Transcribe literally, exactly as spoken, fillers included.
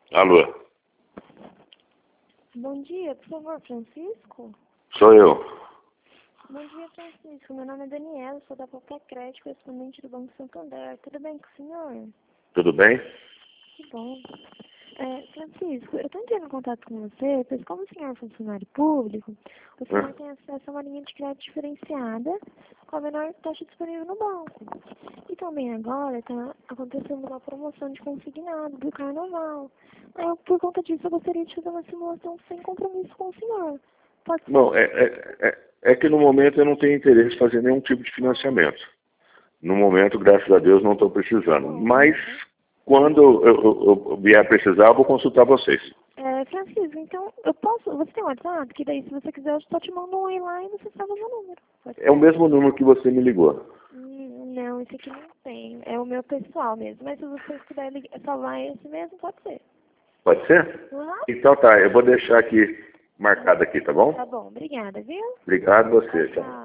Alô? Bom dia, por favor, Francisco? Sou eu. Bom dia, Francisco. Meu nome é Daniela, sou da Qualquer Crédito, correspondente do Banco Santander. Tudo bem com o senhor? Tudo bem? Que bom. É, Francisco, eu estou entrando em contato com você, pois como o senhor é funcionário público, o senhor Hã? tem acesso a uma linha de crédito diferenciada com a menor taxa disponível no banco. E também agora está acontecendo uma promoção de consignado do carnaval. Aí, eu, por conta disso, eu gostaria de fazer uma simulação sem compromisso com o senhor. Pode ser? Bom, é, é, é, é que no momento eu não tenho interesse em fazer nenhum tipo de financiamento. No momento, graças a Deus, não estou precisando. Mas, quando eu, eu, eu vier a precisar, eu vou consultar vocês. É, Francisco, então, eu posso... Você tem WhatsApp? Que daí, se você quiser, eu só te mando um oi lá e você salva o meu número. Pode É o ser? mesmo número que você me ligou. Hum, Não, esse aqui não tem. É o meu pessoal mesmo. Mas se vocês puderem ligar- salvar esse mesmo, pode ser. Pode ser? Uhum. Então tá, eu vou deixar aqui marcado aqui, tá bom? Tá bom, obrigada, viu? Obrigado a você. Tchau, Tchau. tchau.